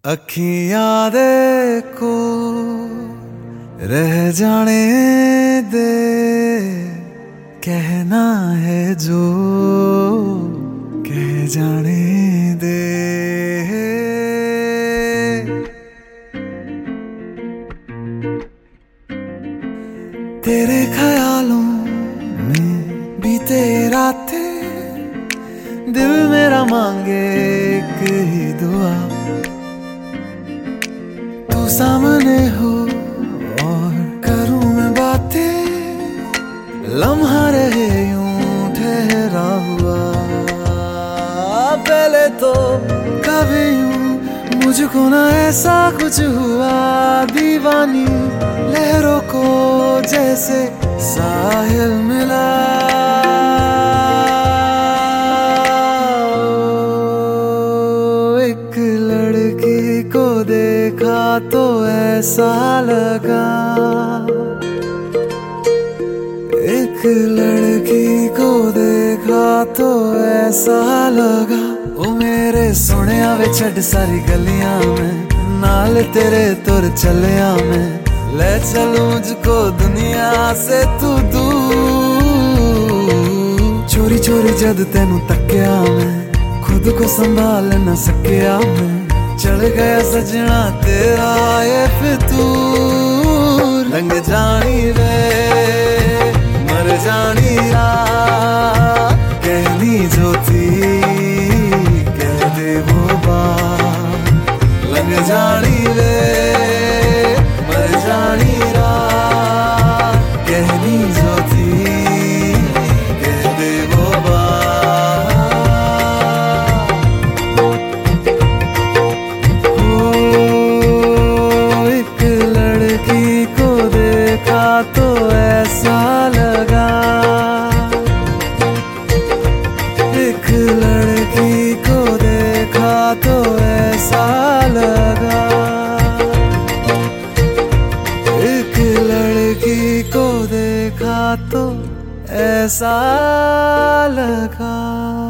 अखियां दे को रह जाने दे, कहना है जो कह जाने दे। तेरे ख्यालों में बीते रातें, दिल मेरा मांगे एक ही दुआ, तू सामने हो और करूं मैं बातें, लम्हा रहे यूं ठहरा हुआ। पहले तो कभी यूं मुझको ना ऐसा कुछ हुआ, दीवानी लहरों को जैसे साहिल मिला। एक लड़की को देखा तो ऐसा लगा, एक लड़की को देखा तो ऐसा लगा। ओ मेरे सोनिया वे छड़ सारी गलियां में, नाल तेरे तुर चलिया मैं, ले चलूं मुझको दुनिया से तू दूर। चोरी चोरी जद तेनू तक्या मैं, खुद को संभाल न सकिया मैं, चढ़ गया सजना तेरा ये फितूर। रंग जानी रे मर जानी रात, कहनी जो थी कह दे वो बात। लग जानी रे मर जानी रात, कहनी जो थी कह दे वो बात। ओ एक लड़की को देखा तो ऐसा लगा, एक लड़की को देखा तो ऐसा लगा, एक लड़की को देखा तो ऐसा लगा।